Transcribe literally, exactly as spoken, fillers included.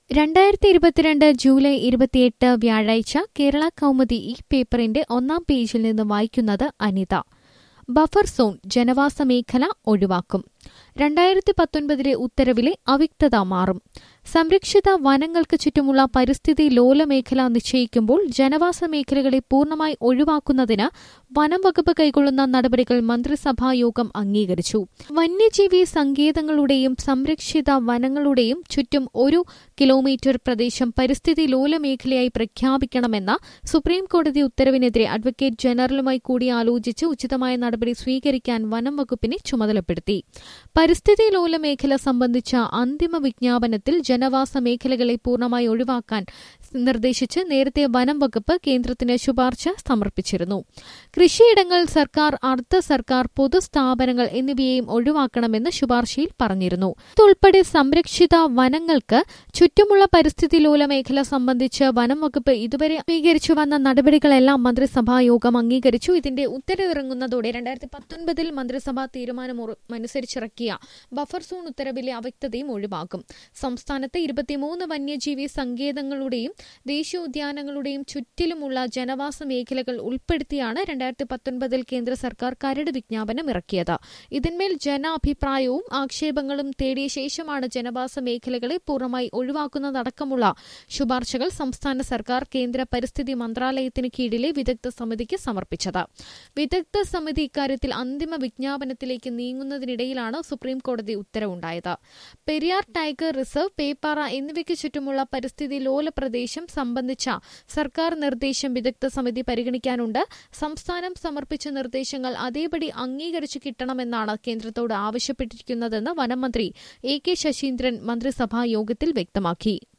രണ്ടായിരത്തി ഇരുപത്തിരണ്ട് ജൂലൈ ഇരുപത്തിയെട്ട് വ്യാഴാഴ്ച കേരള കൗമുദി ഈ പേപ്പറിന്റെ ഒന്നാം പേജിൽ നിന്ന് വായിക്കുന്നത് അനിത. ബഫർ സോൺ ജനവാസ മേഖല ഒഴിവാക്കും. രണ്ടായിരത്തി പത്തൊൻപതിലെ ഉത്തരവിലെ അവ്യക്തത മാറും. സംരക്ഷിത വനങ്ങൾക്ക് ചുറ്റുമുള്ള പരിസ്ഥിതി ലോല മേഖല നിശ്ചയിക്കുമ്പോൾ ജനവാസ മേഖലകളെ പൂർണ്ണമായി ഒഴിവാക്കുന്നതിന് വനം വകുപ്പ് കൈക്കൊള്ളുന്ന നടപടികൾ മന്ത്രിസഭാ യോഗം അംഗീകരിച്ചു. വന്യജീവി സങ്കേതങ്ങളുടെയും സംരക്ഷിത വനങ്ങളുടെയും ചുറ്റും ഒരു കിലോമീറ്റർ പ്രദേശം പരിസ്ഥിതി ലോല മേഖലയായി പ്രഖ്യാപിക്കണമെന്ന സുപ്രീംകോടതി ഉത്തരവിനെതിരെ അഡ്വക്കേറ്റ് ജനറലുമായി കൂടിയാലോചിച്ച് ഉചിതമായ നടപടി സ്വീകരിക്കാൻ വനം വകുപ്പിനെ ചുമതലപ്പെടുത്തി. പരിസ്ഥിതി ലോല മേഖല സംബന്ധിച്ച അന്തിമ വിജ്ഞാപനത്തിൽ ജനവാസ മേഖലകളെ പൂർണ്ണമായി ഒഴിവാക്കാൻ നിർദ്ദേശിച്ച് നേരത്തെ വനം വകുപ്പ് കേന്ദ്രത്തിന് ശുപാർശ സമർപ്പിച്ചിരുന്നു. കൃഷിയിടങ്ങൾ, സർക്കാർ, അർദ്ധ സർക്കാർ, പൊതുസ്ഥാപനങ്ങൾ എന്നിവയെയും ഒഴിവാക്കണമെന്ന് ശുപാർശയിൽ പറഞ്ഞിരുന്നു. ഇതുൾപ്പെടെ സംരക്ഷിത വനങ്ങൾക്ക് ചുറ്റുമുള്ള പരിസ്ഥിതി ലോല മേഖല സംബന്ധിച്ച് വനം വകുപ്പ് ഇതുവരെ സ്വീകരിച്ചു വന്ന നടപടികളെല്ലാം മന്ത്രിസഭാ യോഗം അംഗീകരിച്ചു. ഇതിന്റെ ഉത്തരവിറങ്ങുന്നതോടെ രണ്ടായിരത്തി പത്തൊൻപതിൽ മന്ത്രിസഭാ തീരുമാനമനുസരിച്ചിറക്കിയ ബഫർ സോൺ ഉത്തരവിലെ അവ്യക്തതയും ഒഴിവാക്കും. സംസ്ഥാനത്ത് ഇരുപത്തിമൂന്ന് വന്യജീവി സങ്കേതങ്ങളുടെയും ദേശീയോദ്യാനങ്ങളുടെയും ചുറ്റിലുമുള്ള ജനവാസ മേഖലകൾ ഉൾപ്പെടുത്തിയാണ് രണ്ടായിരത്തി പത്തൊൻപതിൽ കേന്ദ്ര സർക്കാർ കരട് വിജ്ഞാപനം ഇറക്കിയത്. ഇതിന്മേൽ ജനാഭിപ്രായവും ആക്ഷേപങ്ങളും തേടിയ ശേഷമാണ് ജനവാസ മേഖലകളെ പൂർണ്ണമായി ഒഴിവാക്കുന്നതടക്കമുള്ള ശുപാർശകൾ സംസ്ഥാന സർക്കാർ കേന്ദ്ര പരിസ്ഥിതി മന്ത്രാലയത്തിന് കീഴിലെ വിദഗ്ധ സമിതിക്ക് സമർപ്പിച്ചത്. വിദഗ്ധ സമിതി ഇക്കാര്യത്തിൽ അന്തിമ വിജ്ഞാപനത്തിലേക്ക് നീങ്ങുന്നതിനിടയിലാണ് സുപ്രീംകോടതി ഉത്തരവുണ്ടായത്. പെരിയാർ ടൈഗർ റിസർവ്, പേപ്പാറ എന്നിവയ്ക്ക് ചുറ്റുമുള്ള പരിസ്ഥിതി ലോല പ്രദേശം സംബന്ധിച്ച സർക്കാർ നിർദ്ദേശം വിദഗ്ധ സമിതി പരിഗണിക്കാനുണ്ട്. സംസ്ഥാനം സമർപ്പിച്ച നിർദ്ദേശങ്ങൾ അതേപടി അംഗീകരിച്ചു കിട്ടണമെന്നാണ് കേന്ദ്രത്തോട് ആവശ്യപ്പെട്ടിരിക്കുന്നതെന്ന് വനം മന്ത്രി എ കെ ശശീന്ദ്രൻ മന്ത്രിസഭാ യോഗത്തിൽ വ്യക്തമാക്കി.